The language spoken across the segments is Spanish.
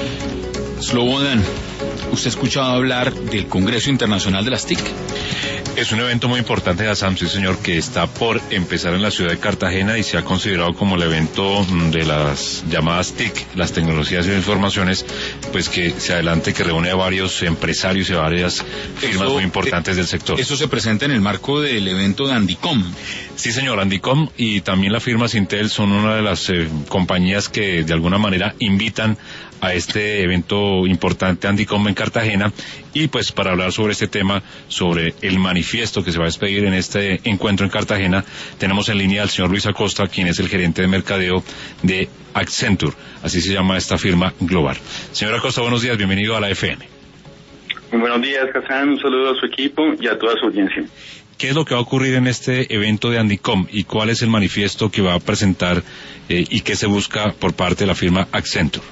Slobodan, ¿usted ha escuchado hablar del Congreso Internacional de las TIC? Es un evento muy importante, Hassan, sí señor, que está por empezar en la ciudad de Cartagena y se ha considerado como el evento de las llamadas TIC, las tecnologías y informaciones, pues que se adelante, que reúne a varios empresarios y a varias firmas muy importantes del sector. Eso se presenta en el marco del evento de Andicom. Sí señor, Andicom y también la firma Sintel son una de las compañías que de alguna manera invitan a este evento importante Andicom en Cartagena, y pues para hablar sobre este tema, sobre el manifiesto que se va a expedir en este encuentro en Cartagena, tenemos en línea al señor Luis Acosta, quien es el gerente de mercadeo de Accenture, así se llama esta firma global. Señor Acosta, buenos días, bienvenido a la FM. Muy buenos días, Hassan, un saludo a su equipo y a toda su audiencia. ¿Qué es lo que va a ocurrir en este evento de Andicom y cuál es el manifiesto que va a presentar y qué se busca por parte de la firma Accenture?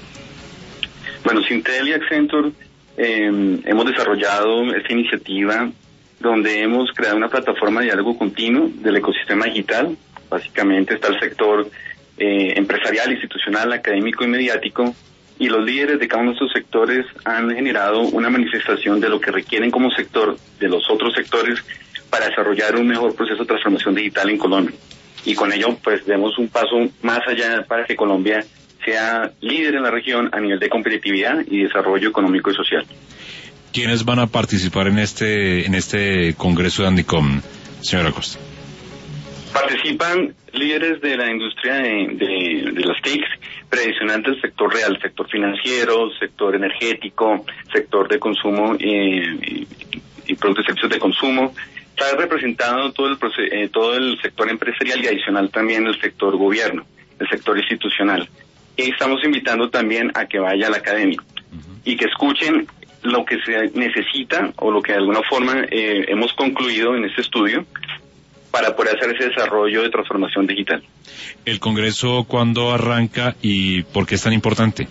Bueno, Sintel y Accenture hemos desarrollado esta iniciativa donde hemos creado una plataforma de diálogo continuo del ecosistema digital. Básicamente está el sector empresarial, institucional, académico y mediático, y los líderes de cada uno de estos sectores han generado una manifestación de lo que requieren como sector de los otros sectores para desarrollar un mejor proceso de transformación digital en Colombia. Y con ello, pues, demos un paso más allá para que Colombia sea líder en la región a nivel de competitividad y desarrollo económico y social. ¿Quiénes van a participar en este congreso de Andicom, señor Acosta? Participan líderes de la industria de las TIC, tradicional del sector real, sector financiero, sector energético, sector de consumo y productos y servicios de consumo. Está representado todo el sector empresarial y adicional también el sector gobierno, el sector institucional. Y estamos invitando también a que vaya al académico y que escuchen lo que se necesita o lo que de alguna forma hemos concluido en este estudio para poder hacer ese desarrollo de transformación digital. ¿El Congreso cuándo arranca y por qué es tan importante?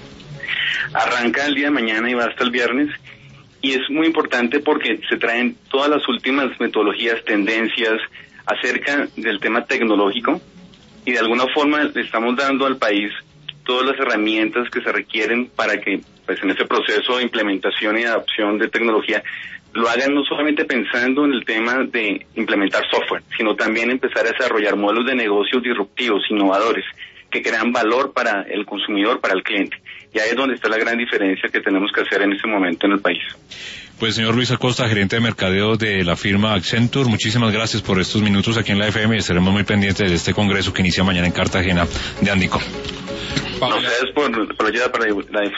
Arranca el día de mañana y va hasta el viernes, y es muy importante porque se traen todas las últimas metodologías, tendencias acerca del tema tecnológico, y de alguna forma le estamos dando al país todas las herramientas que se requieren para que, pues, en ese proceso de implementación y adopción de tecnología lo hagan no solamente pensando en el tema de implementar software, sino también empezar a desarrollar modelos de negocios disruptivos, innovadores, que crean valor para el consumidor, para el cliente. Y ahí es donde está la gran diferencia que tenemos que hacer en este momento en el país. Pues señor Luis Acosta, gerente de mercadeo de la firma Accenture, muchísimas gracias por estos minutos aquí en la FM y estaremos muy pendientes de este congreso que inicia mañana en Cartagena de Andicom. A ustedes por la ayuda para la